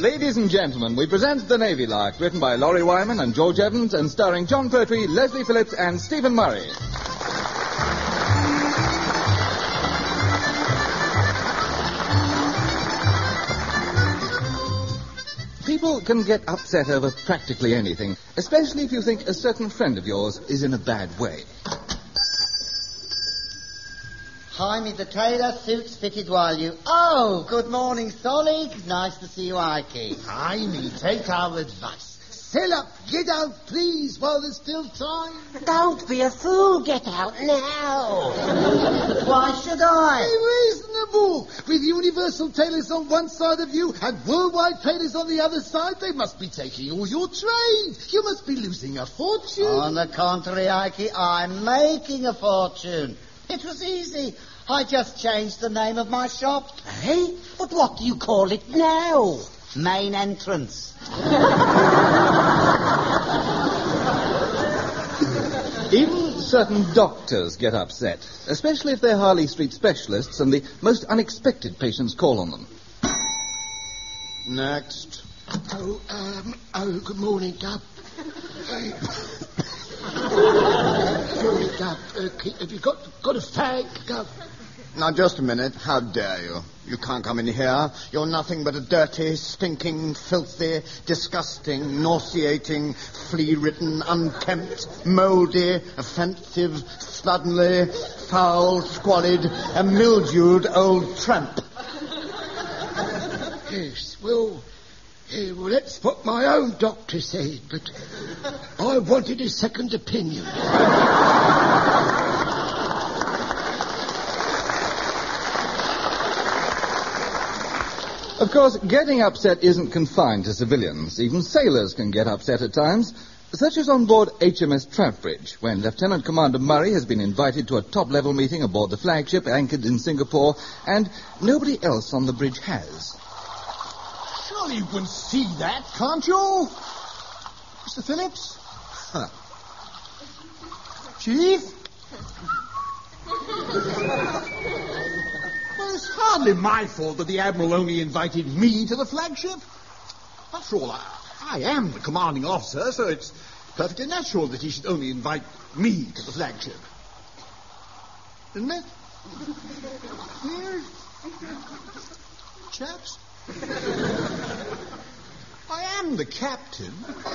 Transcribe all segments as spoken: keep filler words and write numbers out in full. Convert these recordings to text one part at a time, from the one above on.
Ladies and gentlemen, we present The Navy Lark, written by Laurie Wyman and George Evans, and starring John Pertwee, Leslie Phillips, and Stephen Murray. People can get upset over practically anything, especially if you think a certain friend of yours is in a bad way. Hi, me the tailor, suits fitted while you... Oh, good morning, Solly. Nice to see you, Ikey. Hi, me, take our advice. Sell up, get out, please, while there's still time. Don't be a fool, get out now. Why should I? Be reasonable. With universal tailors on one side of you and worldwide tailors on the other side, they must be taking all your trade. You must be losing a fortune. On the contrary, Ikey, I'm making a fortune. It was easy. I just changed the name of my shop. Eh? But what do you call it now? Main entrance. Even certain doctors get upset, especially if they're Harley Street specialists and the most unexpected patients call on them. Next. Oh, um, oh, good morning, Gub. Hey. Sorry, Gub. Uh, have you got, got a fag, Gub? Now, just a minute. How dare you? You can't come in here. You're nothing but a dirty, stinking, filthy, disgusting, nauseating, flea-ridden, unkempt, mouldy, offensive, slovenly, foul, squalid, and mildewed old tramp. Yes, well... Yeah, well, that's what my own doctor said, but I wanted a second opinion. Of course, getting upset isn't confined to civilians. Even sailors can get upset at times, such as on board H M S Trafbridge, when Lieutenant Commander Murray has been invited to a top-level meeting aboard the flagship anchored in Singapore, and nobody else on the bridge has. Surely you can see that, can't you? Mister Phillips? Huh. Chief? Well, it's hardly my fault that the Admiral only invited me to the flagship. After all, I, I am the commanding officer, so it's perfectly natural that he should only invite me to the flagship. Isn't it? Here? Chaps? I am the captain.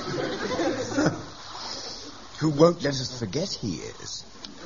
Who won't let us forget he is.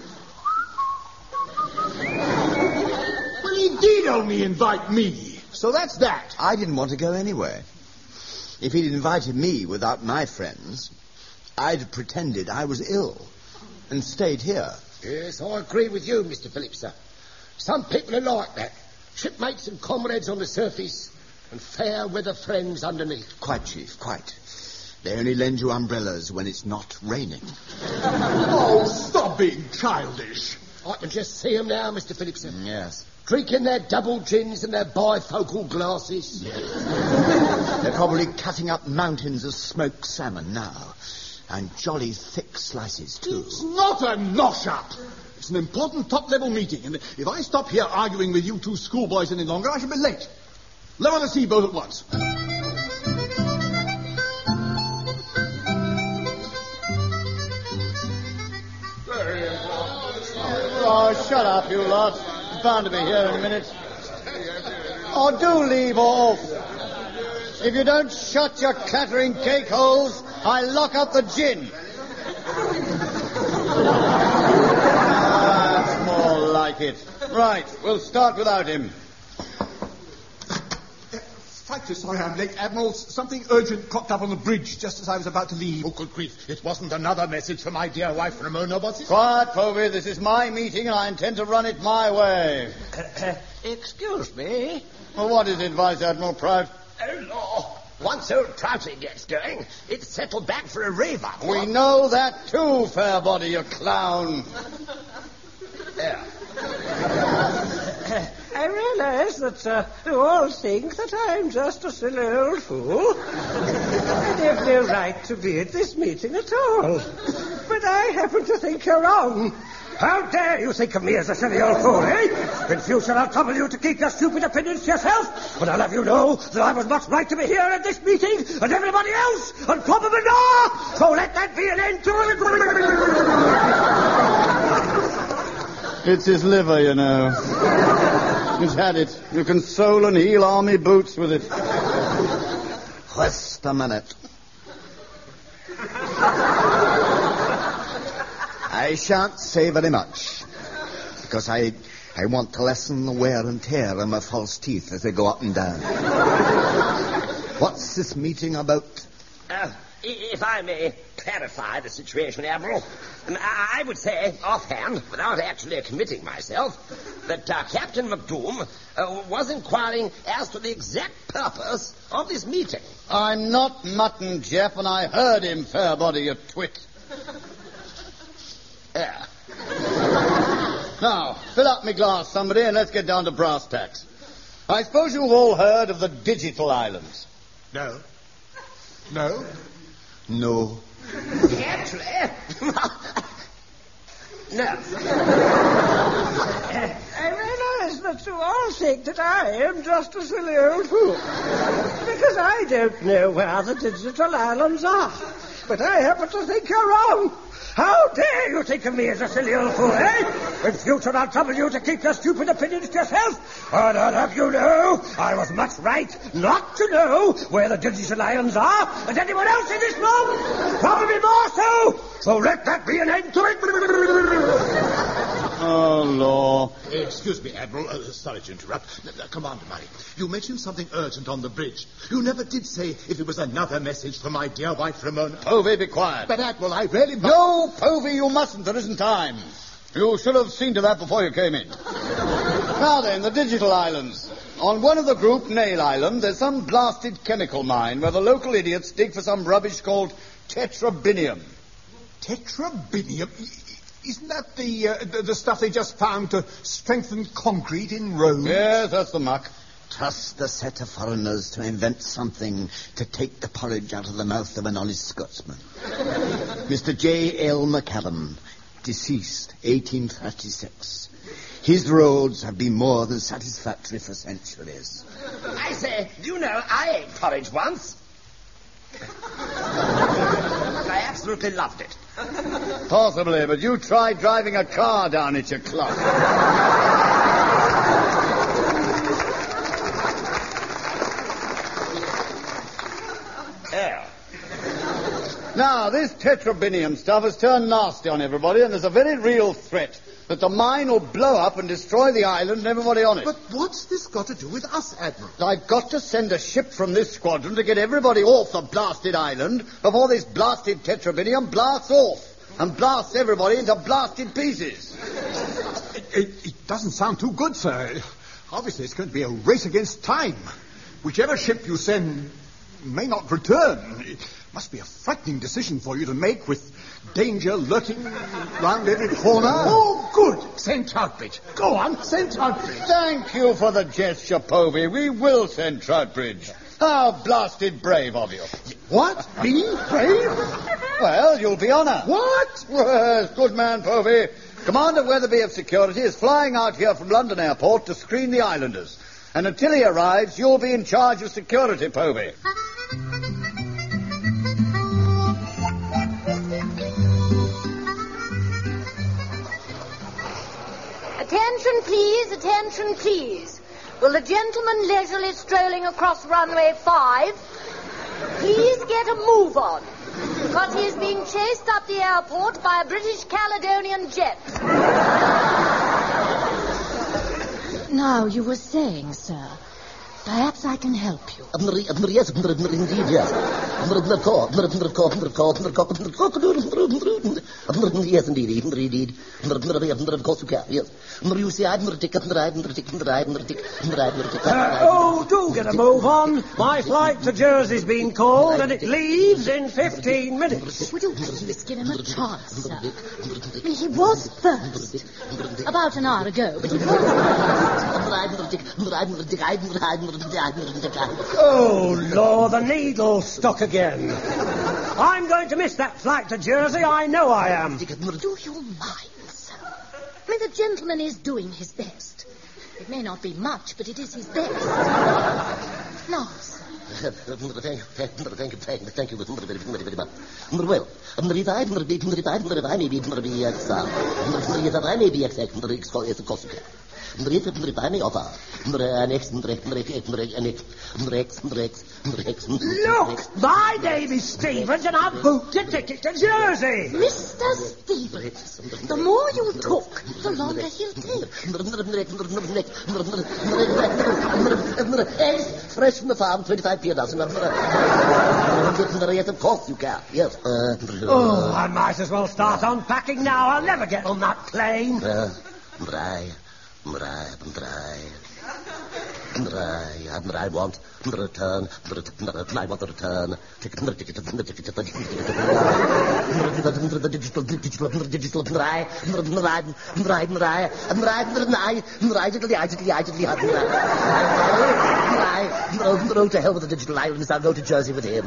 Well, he did only invite me, so that's that. I didn't want to go anyway. If he'd invited me without my friends, I'd have pretended I was ill and stayed here. Yes, I agree with you, Mister Phillips, sir. Some people are like that. Shipmates and comrades on the surface, and fair weather friends underneath. Quite, Chief, quite. They only lend you umbrellas when it's not raining. Oh, stop being childish. I can just see them now, Mister Phillips. Yes. Drinking their double gins and their bifocal glasses. They're probably cutting up mountains of smoked salmon now. And jolly thick slices, too. It's not a nosh-up. It's an important top-level meeting, and if I stop here arguing with you two schoolboys any longer, I shall be late. Lower the sea boat at once. Oh, shut up, you lot. I'm bound to be here in a minute. Oh, do leave off. If you don't shut your clattering cake holes, I lock up the gin. Ah, that's more like it. Right, we'll start without him. Frightfully sorry I'm late, Admiral. Something urgent cropped up on the bridge just as I was about to leave. Oh, good grief. It wasn't another message from my dear wife, Ramona, was it? Quiet, Povey. This is my meeting, and I intend to run it my way. Excuse me? Well, what is it, Vice Admiral Prout? Oh, Law. Once old Trouty gets going, it's settled back for a rave-up. We know that too, fair body, you clown. There. I realize that uh, you all think that I'm just a silly old fool. I have no right to be at this meeting at all. But I happen to think you're wrong. How dare you think of me as a silly old fool, eh? In future, I'll trouble you to keep your stupid opinions to yourself, but I'll have you know that I was much right to be here at this meeting, and everybody else, and probably more. So let that be an end to it. It's his liver, you know. He's had it. You can sole and heel army boots with it. Just a minute. I shan't say very much, because I I want to lessen the wear and tear on my false teeth as they go up and down. What's this meeting about? Uh, if I may clarify the situation, Admiral, I would say, offhand, without actually committing myself, that uh, Captain McDoom uh, was inquiring as to the exact purpose of this meeting. I'm not mutton, Jeff, and I heard him, fair body, you twit. Yeah. Now, fill up me glass, somebody, and let's get down to brass tacks. I suppose you've all heard of the digital islands. No. No? No. Actually, no. I realize that you all think that I am just a silly old fool, because I don't know where the digital islands are. But I happen to think you're wrong. How dare you think of me as a silly old fool, eh? In future, I'll trouble you to keep your stupid opinions to yourself. And I'll have you know I was much right not to know where the digital islands are, as anyone else in this room. Probably more so. So let that be an end to it. Oh, law. Excuse me, Admiral. Uh, sorry to interrupt. Uh, Commander Murray, you mentioned something urgent on the bridge. You never did say if it was another message from my dear wife, Ramona. Povey, be quiet. But, Admiral, I really... Mu- no, Povey, you mustn't. There isn't time. You should have seen to that before you came in. Now then, the digital islands. On one of the group, Nail Island, there's some blasted chemical mine where the local idiots dig for some rubbish called tetrabinium. Tetrabinium? Isn't that the, uh, the the stuff they just found to strengthen concrete in Rome? Yes, that's the muck. Trust the set of foreigners to invent something to take the porridge out of the mouth of an honest Scotsman. Mister J L McCallum, deceased, eighteen thirty-six. His roads have been more than satisfactory for centuries. I say, you know, I ate porridge once. I absolutely loved it. Possibly, but you tried driving a car down it, you clock. Yeah. Now, this tetrabinium stuff has turned nasty on everybody, and there's a very real threat that the mine will blow up and destroy the island and everybody on it. But what's this got to do with us, Admiral? I've got to send a ship from this squadron to get everybody off the blasted island before this blasted tetrabinium blasts off and blasts everybody into blasted pieces. It, it, it doesn't sound too good, sir. Obviously, it's going to be a race against time. Whichever ship you send may not return. It must be a frightening decision for you to make, with danger lurking round every corner. Oh, good. Send Troutbridge. Go on, send Troutbridge. Thank you for the gesture, Povey. We will send Troutbridge. How blasted brave of you. What? Me? Brave? Well, you'll be on her. What? Yes, good man, Povey. Commander Weatherby of Security is flying out here from London Airport to screen the islanders. And until he arrives, you'll be in charge of security, Povey. Attention, please, attention, please. Will the gentleman leisurely strolling across runway five please get a move on? Because he's being chased up the airport by a British Caledonian jet. Now, you were saying, sir, perhaps I can help you. Yes, indeed, yes. Yes, indeed, indeed. Of course you can, yes. You see, I'm going to take Oh, do get a move on. My flight to Jersey's been called, and it leaves in fifteen minutes. Would you please give him a chance, sir? I mean, he was first. About an hour ago, but he was. Oh, Lord, the needle's stuck again. I'm going to miss that flight to Jersey, I know I am. Do you mind, sir? gentleman is doing his best. It may not be much, but it is his best. Now, sir. Thank you, thank you, thank you, thank you, thank you very, very, very much. Well, if I may be, if I may be, if I may be exact, of course you can. If I may offer, next, next, next, next, Look, my name is Stevens, and I've booked a ticket to Jersey. Mister Stevens, the more you talk, the longer he'll take. Eggs fresh from the farm, twenty-five p a dozen. Yes, of course you can. Yes. Uh, oh, I might as well start unpacking now. I'll never get on that plane. Uh, dry, dry, dry. I, I want the return. I want the return. Ticket, the ticket, the ticket, the digital, digital, digital, dry, dry, dry, dry, dry, dry, to hell with the digital islands. I'll go to Jersey with him.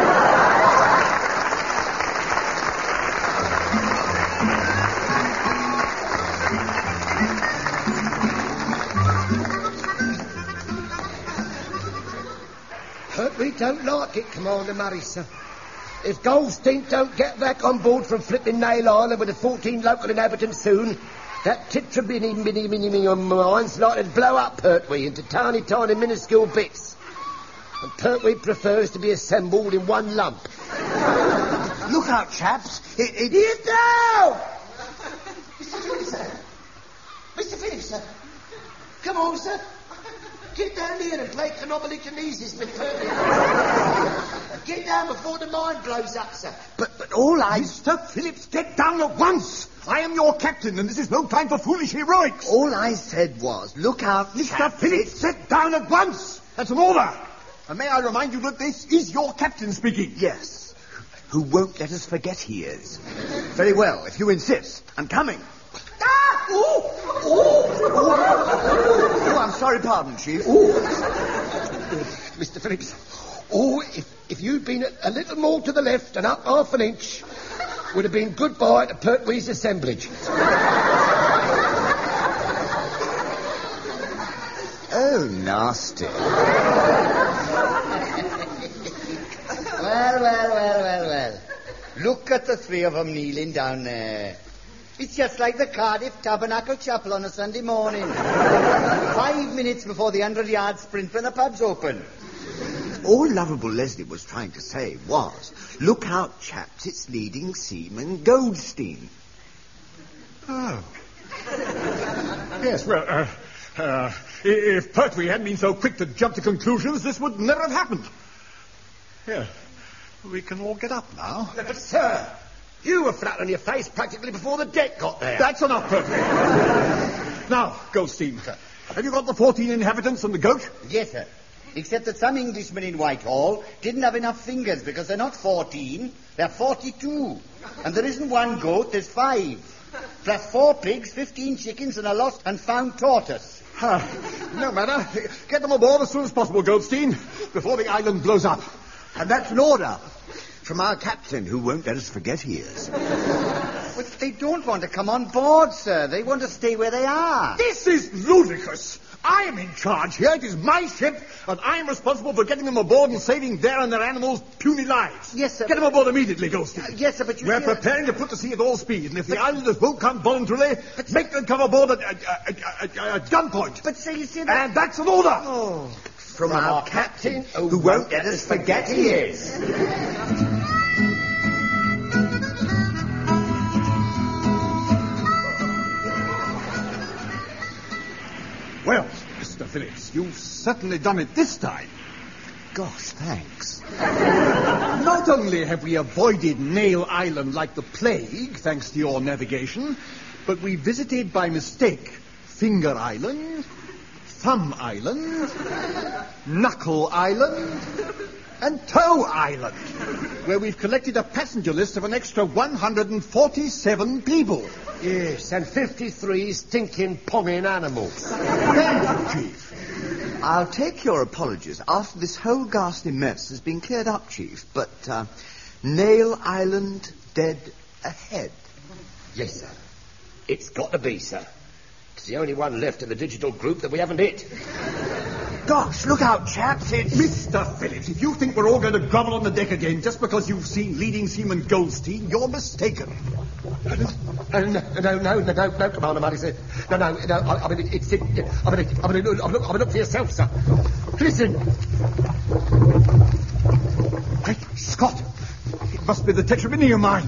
We don't like it, Commander Murray, sir. If Goldstein don't get back on board from flipping Nail Island with the fourteen local inhabitants soon, that titrabini mini mini mini mine's likely to blow up Pertwee into tiny, tiny, minuscule bits. And Pertwee prefers to be assembled in one lump. Look out, chaps. It, it... Get down! Mister Phillips, sir. Mister Phillips, sir. Come on, sir. Get down here and play canobolykinesis with Pertwee. Get down before the mine blows up, sir. But, but all I... Mister Phillips, get down at once. I am your captain, and this is no time for foolish heroics. All I said was, look out, Mister chaps. Phillips, sit down at once. That's an order. And may I remind you that this is your captain speaking. Yes, who won't let us forget he is. Very well, if you insist. I'm coming. Ah! Ooh! Ooh! Oh, I'm sorry, pardon, Chief. Ooh. Mister Phillips, oh, if, if you'd been a, a little more to the left and up half an inch, would have been goodbye to Pertwee's assemblage. Oh, nasty. Well, well, well, well, well. Look at the three of them kneeling down there. It's just like the Cardiff Tabernacle Chapel on a Sunday morning. Five minutes before the hundred-yard sprint when the pub's open. All lovable Leslie was trying to say was, look out, chaps, it's leading seaman Goldstein. Oh. Yes, well, uh, uh, if Pertwee hadn't been so quick to jump to conclusions, this would never have happened. Yeah, we can all get up now. But, sir, you were flat on your face practically before the deck got there. That's enough, Pertwee. Now, Goldstein, have you got the fourteen inhabitants and the goat? Yes, sir. Except that some Englishmen in Whitehall didn't have enough fingers because they're not fourteen, they're forty-two. And there isn't one goat, there's five. Plus four pigs, fifteen chickens, and a lost and found tortoise. Uh, no matter. Get them aboard as soon as possible, Goldstein, before the island blows up. And that's an order from our captain, who won't let us forget he is. But they don't want to come on board, sir. They want to stay where they are. This is ludicrous. I am in charge here. It is my ship, and I am responsible for getting them aboard and saving their and their animals' puny lives. Yes, sir. Get them aboard immediately, Goldstein. Uh, yes, sir, but you We're see... preparing to put to sea at all speed, and if the islanders won't come voluntarily, make them come aboard at, at, at, at, at gunpoint. But, sir, you see that... And that's an order. Oh. From, From our, our captain, captain, who won't let us forget he is. Well, Mister Phillips, you've certainly done it this time. Gosh, thanks. Not only have we avoided Nail Island like the plague, thanks to your navigation, but we visited by mistake Finger Island, Thumb Island, Knuckle Island, and Toe Island, where we've collected a passenger list of an extra one hundred forty-seven people. Yes, and fifty-three stinking ponging animals. Thank you, Chief. I'll take your apologies after this whole ghastly mess has been cleared up, Chief, but uh, Nail Island dead ahead. Yes, sir. It's got to be, sir. It's the only one left in the digital group that we haven't hit. Gosh, look out, chaps. It's... Mister Phillips, if you think we're all going to grovel on the deck again just because you've seen leading seaman Goldstein, you're mistaken. No, no, no, no, no, no, no, Commander Murray, sir. No, no, no, I, I mean, it's... It, I mean, I mean, look, I mean, look for yourself, sir. Listen. Great Scott! It must be the Tetrabinium mine.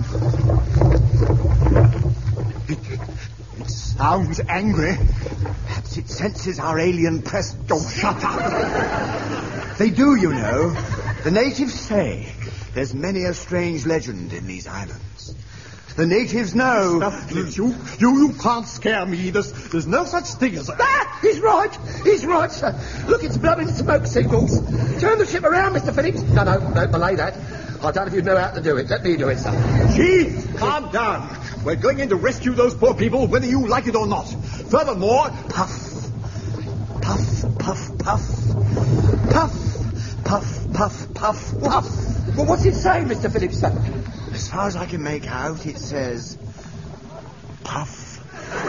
It, it sounds angry. Perhaps it senses our alien presence. Oh, shut up! They do, you know. The natives say there's many a strange legend in these islands. The natives know... Now, you, you, you can't scare me. There's, there's no such thing as... A... Ah! He's right! He's right, sir. Look, it's blowing smoke signals. Turn the ship around, Mister Phillips. No, no, no, belay that. I don't know if you know how to do it. Let me do it, sir. Chief, calm down. We're going in to rescue those poor people, whether you like it or not. Furthermore... Puff, puff, puff, puff, puff, puff, puff, puff, puff. Well, what's it say, Mister Phillips, sir? As far as I can make out, it says... Puff.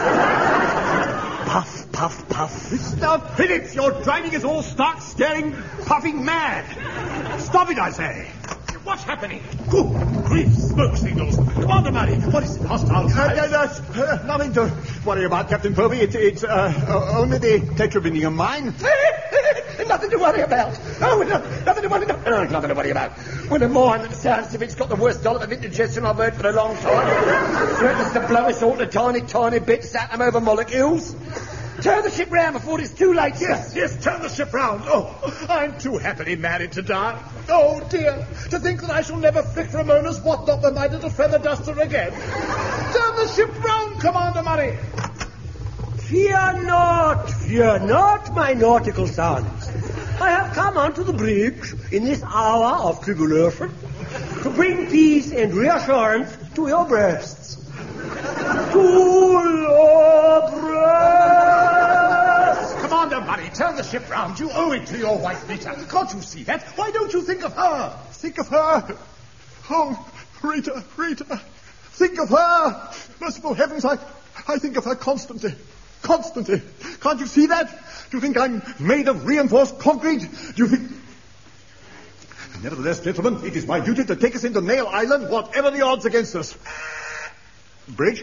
Puff, puff, puff. Mister Phillips, you're driving us all stark, staring, puffing mad. Stop it, I say. What's happening? Good grief, smoke signals. Commander Murray, what is it? Hostile Uh, uh, uh, nothing to worry about, Captain Phoebe. It, it's uh, uh, only the Tetrabinium mine. Nothing to worry about. Oh, no, nothing to worry about. Oh, nothing to worry about. When a mine that sounds as if it's got the worst dollop of indigestion I've heard for a long time. Threatens to blow us all to tiny, tiny bits, atom over molecules. Turn the ship round before it's too late, sir. Yes, yes, turn the ship round. Oh, I'm too happily married to die. Oh, dear, to think that I shall never flick for a moment's what not the my little feather duster again. Turn the ship round, Commander Murray. Fear not, fear not, my nautical sons. I have come onto the bridge in this hour of tribulation to bring peace and reassurance to your breasts. To your breasts! Commander Murray, turn the ship round. You owe it to your wife, Rita. Can't you see that? Why don't you think of her? Think of her. Oh, Rita, Rita. Think of her. Merciful heavens, I, I think of her constantly. Constantly. Can't you see that? Do you think I'm made of reinforced concrete? Do you think... Nevertheless, gentlemen, it is my duty to take us into Nail Island, whatever the odds against us. Bridge?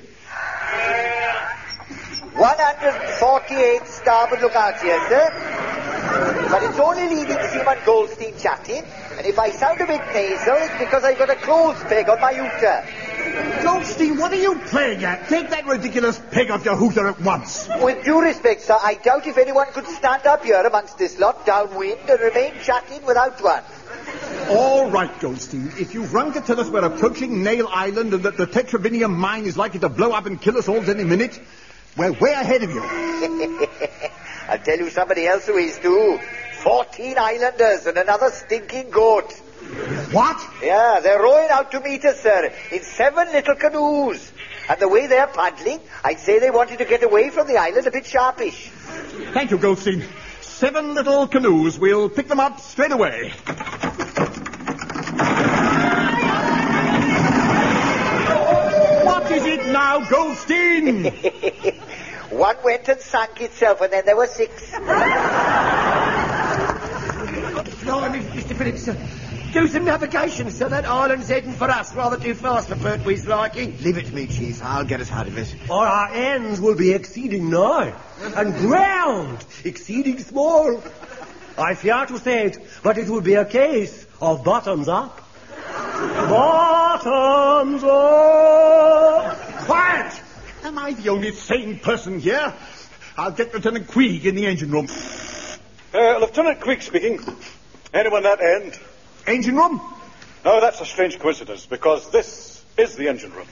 one forty-eight starboard lookout here, sir. But it's only leading Seaman Goldstein chatting, and if I sound a bit nasal, it's because I've got a clothes peg on my hooter. Goldstein, what are you playing at? Take that ridiculous peg off your hooter at once. With due respect, sir, I doubt if anyone could stand up here amongst this lot downwind and remain chatting without one. All right, Goldstein. If you've rung to tell us we're approaching Nail Island and that the Tetrabinium mine is likely to blow up and kill us all any minute, we're way ahead of you. I'll tell you somebody else who is too. Fourteen islanders and another stinking goat. What? Yeah, they're rowing out to meet us, sir, in seven little canoes. And the way they're paddling, I'd say they wanted to get away from the island a bit sharpish. Thank you, Goldstein. Seven little canoes. We'll pick them up straight away. What is it now, Goldstein? One went and sank itself, and then there were six. No, I mean, Mister Phillips, sir. Do some navigation, sir. That island's heading for us rather too fast for Pertwee's liking. Leave it to me, Chief. I'll get us out of it. Or our ends will be exceeding nigh, and ground exceeding small. I fear to say it, but it will be a case of bottoms up. Bottoms up! Quiet! Am I the only sane person here? I'll get Lieutenant Queeg in the engine room. Uh, Lieutenant Queeg speaking. Anyone that end? Engine room? No, that's a strange coincidence, because this is the engine room.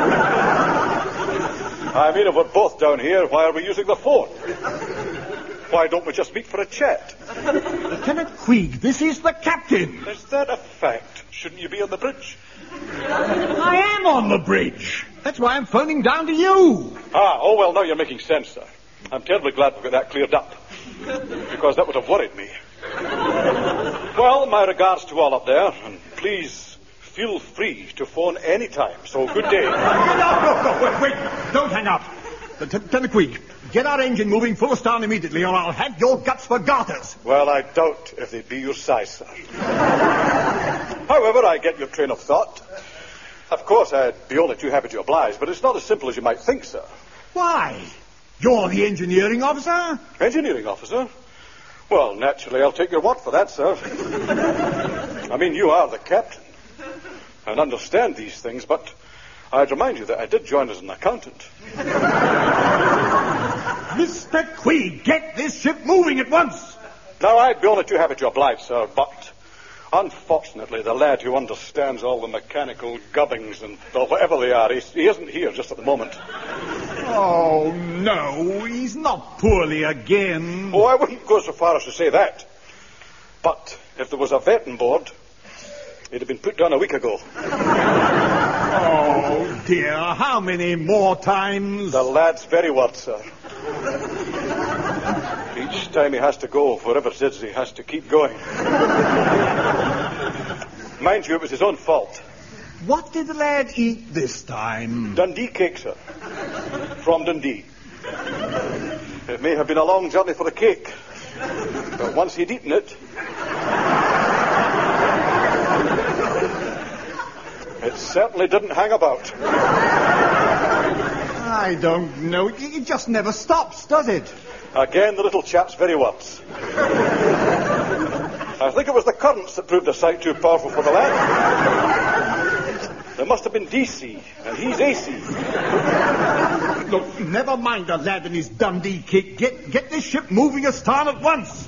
I mean, if we're both down here, why are we using the phone? Why don't we just meet for a chat? Lieutenant Queeg, this is the captain. Is that a fact? Shouldn't you be on the bridge? I am on the bridge. That's why I'm phoning down to you. Ah, oh, well, now you're making sense, sir. I'm terribly glad we got that cleared up, because that would have worried me. Well, my regards to all up there, and please feel free to phone any time. So good day. No, no, no, wait, wait. Don't hang up. Lieutenant Queeg, get our engine moving full astern immediately, or I'll have your guts for garters. Well, I doubt if they'd be your size, sir. However, I get your train of thought. Of course, I'd be only too happy to oblige, but it's not as simple as you might think, sir. Why? You're the engineering officer? Engineering officer? Well, naturally, I'll take your word for that, sir. I mean, you are the captain and understand these things, but I'd remind you that I did join as an accountant. Mister Queeg, get this ship moving at once. Now, I'd be only too happy to oblige, sir, but unfortunately, the lad who understands all the mechanical gubbings and well, whatever they are, he, he isn't here just at the moment. Oh, no, he's not poorly again. Oh, I wouldn't go so far as to say that. But if there was a vetting board, he'd have been put down a week ago. Oh, dear, how many more times? The lad's very word, sir. Each time he has to go, wherever it is, he has to keep going. Mind you, it was his own fault. What did the lad eat this time? Dundee cake, sir. From Dundee. It may have been a long journey for the cake, but once he'd eaten it, it certainly didn't hang about. I don't know. It just never stops, does it? Again, the little chap's very words. I think it was the currents that proved a sight too powerful for the lad. There must have been D C, and he's A C. Look, never mind the lad and his Dundee kick. Get, get this ship moving astern at once.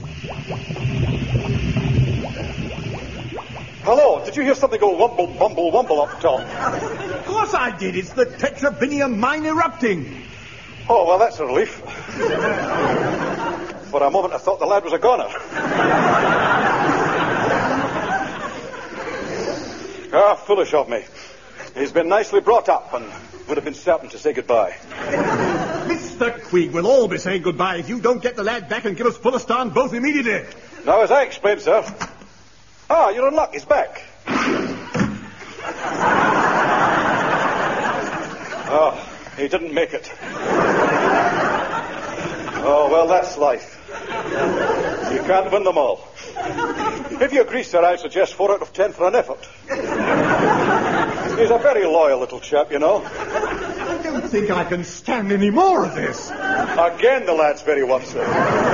Hello, did you hear something go wumble, bumble, wumble up top? Of course I did. It's the Tetrabinium mine erupting. Oh, well, that's a relief. For a moment, I thought the lad was a goner. Ah, foolish of me. He's been nicely brought up and would have been certain to say goodbye. Mister Queeg, we'll all be saying goodbye if you don't get the lad back and give us full astern both immediately. Now, as I explained, sir. Ah, you're in luck. He's back. Oh, he didn't make it. Oh, well, that's life. You can't win them all. If you agree, sir, I suggest four out of ten for an effort. He's a very loyal little chap, you know. I don't think I can stand any more of this. Again, the lad's very wet, sir.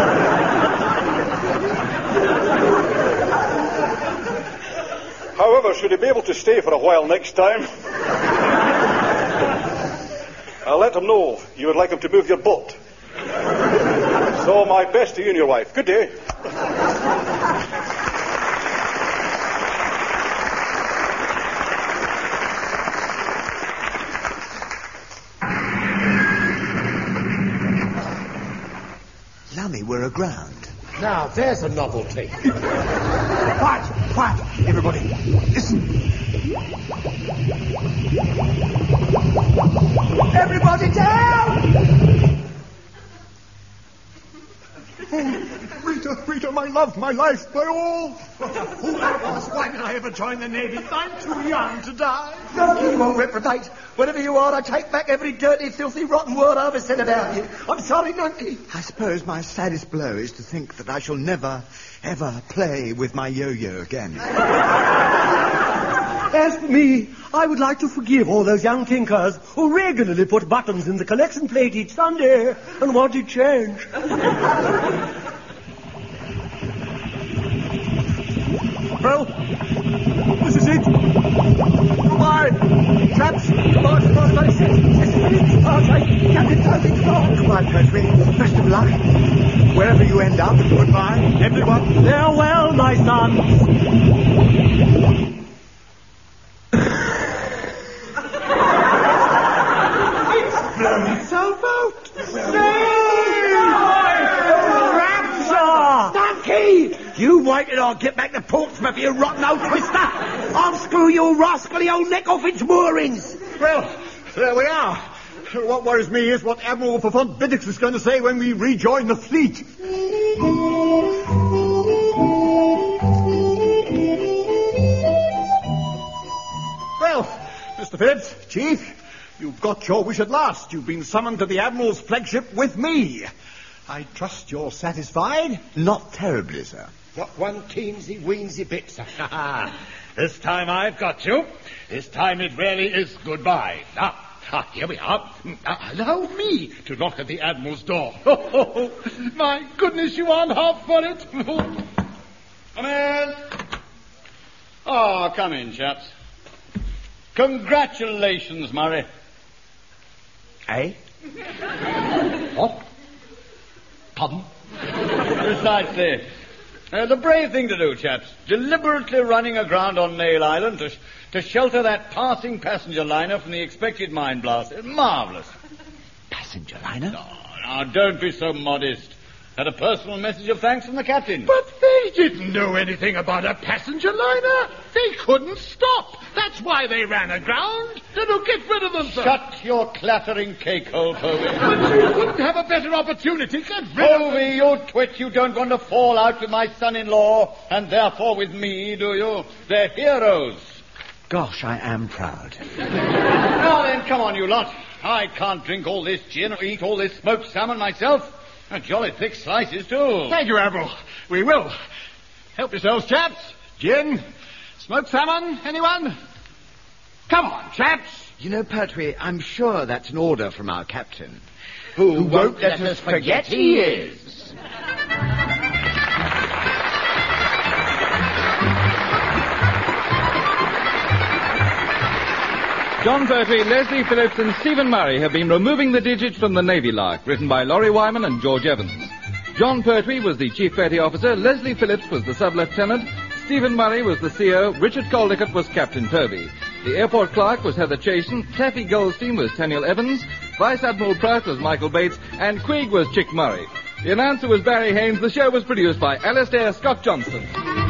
However, should he be able to stay for a while next time, I'll let him know you would like him to move your boat. So my best to you and your wife. Good day. Lummy, we're aground. Now, there's a novelty. Quiet, quiet, everybody. Listen. Everybody down! Oh, Rita, Rita, my love, my life, my all. Who I was, why did I ever join the Navy? I'm too young to die. No, you won't reprobate. Whatever you are, I take back every dirty, filthy, rotten word I ever said about you. I'm sorry, Nunky. I suppose my saddest blow is to think that I shall never, ever play with my yo-yo again. As for me, I would like to forgive all those young tinkers who regularly put buttons in the collection plate each Sunday and wanted change. Well, this is it. Goodbye, chaps. Goodbye, goodbye, ladies. This is it. Party. Captain Toby's gone. Goodbye, Pertwee. Best of luck. Wherever you end up, goodbye, everyone. Farewell, my sons. Blown itself out. Rapture! Donkey! You wait till I get back to Portsmouth, you rotten old twister. I'll screw your rascally old neck off its moorings. Well, there we are. What worries me is what Admiral Font Biddix is going to say when we rejoin the fleet. Well, Mister Phillips, Chief, You've got your wish at last. You've been summoned to the Admiral's flagship with me. I trust you're satisfied? Not terribly, sir. What one teensy weensy bit, sir. This time I've got you. This time it really is goodbye. Now, ah, here we are. Now, allow me to knock at the Admiral's door. Oh, my goodness, you aren't half for it. Come in. Oh, come in, chaps. Congratulations, Murray. Eh? What? Pardon? Precisely. Uh, the brave thing to do, chaps. Deliberately running aground on Nail Island to, sh- to shelter that passing passenger liner from the expected mine blast. It's marvellous. Passenger liner? No, now, don't be so modest. Had a personal message of thanks from the captain. But they didn't know anything about a passenger liner. They couldn't stop. That's why they ran aground. To get rid of them, sir. Shut your clattering cake hole, Povey. But you couldn't have a better opportunity. Get rid of them. Povey, you twit, you don't want to fall out with my son-in-law, and therefore with me, do you? They're heroes. Gosh, I am proud. Now then, come on, you lot. I can't drink all this gin or eat all this smoked salmon myself. And jolly thick slices, too. Thank you, Admiral. We will. Help yourselves, chaps. Gin, smoked salmon, anyone? Come on, chaps. You know, Pertwee, I'm sure that's an order from our captain. Who, Who won't let, let us forget, forget he is. John Pertwee, Leslie Phillips and Stephen Murray have been removing the digits from the Navy Lark, written by Laurie Wyman and George Evans. John Pertwee was the Chief Petty Officer, Leslie Phillips was the Sub-Lieutenant, Stephen Murray was the C O, Richard Caldicott was Captain Povey. The airport clerk was Heather Chasen, Taffy Goldstein was Daniel Evans, Vice Admiral Prout was Michael Bates, and Quigg was Chick Murray. The announcer was Barry Haynes. The show was produced by Alastair Scott Johnson.